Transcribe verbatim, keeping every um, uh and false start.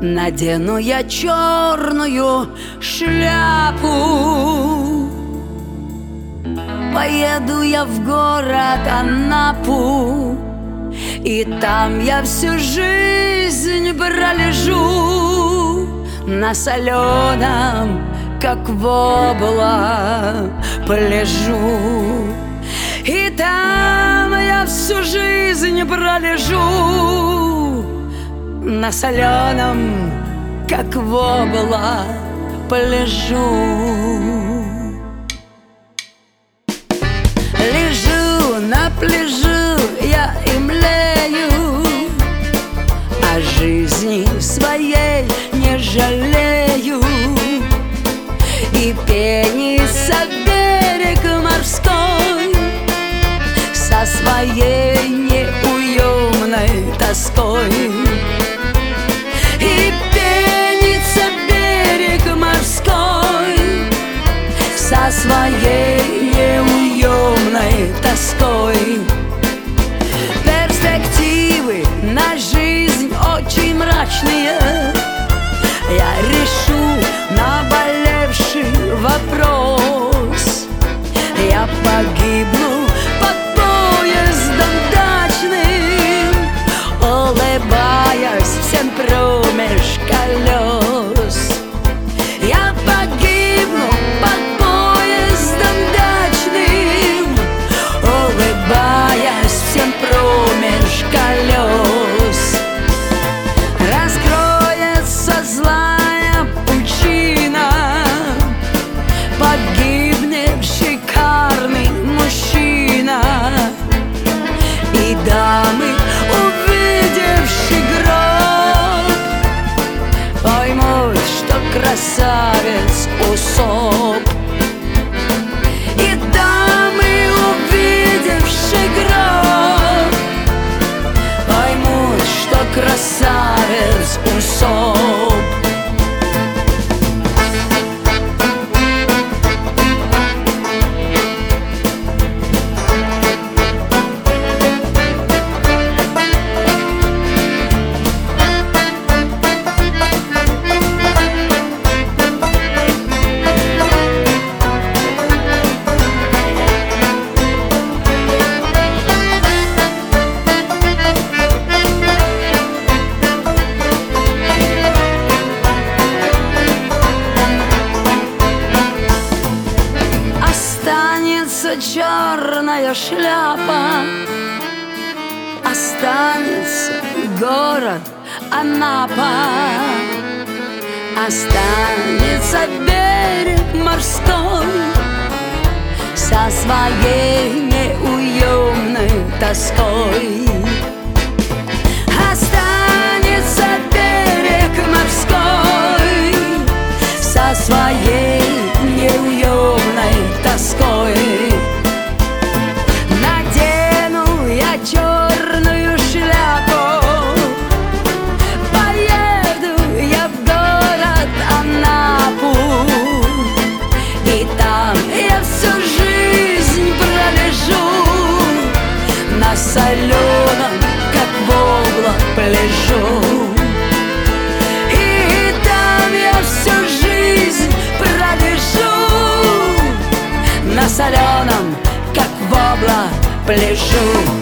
Надену я черную шляпу, поеду я в город Анапу, и там я всю жизнь пролежу на соленом, как вобла, полежу. И там я всю жизнь пролежу на соленом, как вобла, полежу. Лежу на пляжу я и млею, о жизни своей не жалею, и пенится берег морской со своей неуемной тоской. И пенится берег морской со своей неуемной тоской. Перспективы на жизнь очень мрачные, я решу наболевший вопрос. Я погибну под поездом дачным, улыбаясь всем промеж колес. Я погибну под поездом дачным, улыбаясь всем промеж колес. Раскроется злая пучина, погибнет шикарный мужчина, и дамы, увидевши гроб, поймут, что красавец усоп. И дамы, увидевши гроб, поймут, что красавец усоп. Останется черная шляпа, останется город Анапа, останется берег морской со своей неуемной тоской. Останется берег морской со своей неуемной тоской. Надену я черную шляпу, поеду я в город Анапу, и там я всю жизнь пролежу на соленом, как вобла, полежу. И там я всю жизнь пролежу на соленом, как вобла, полежу.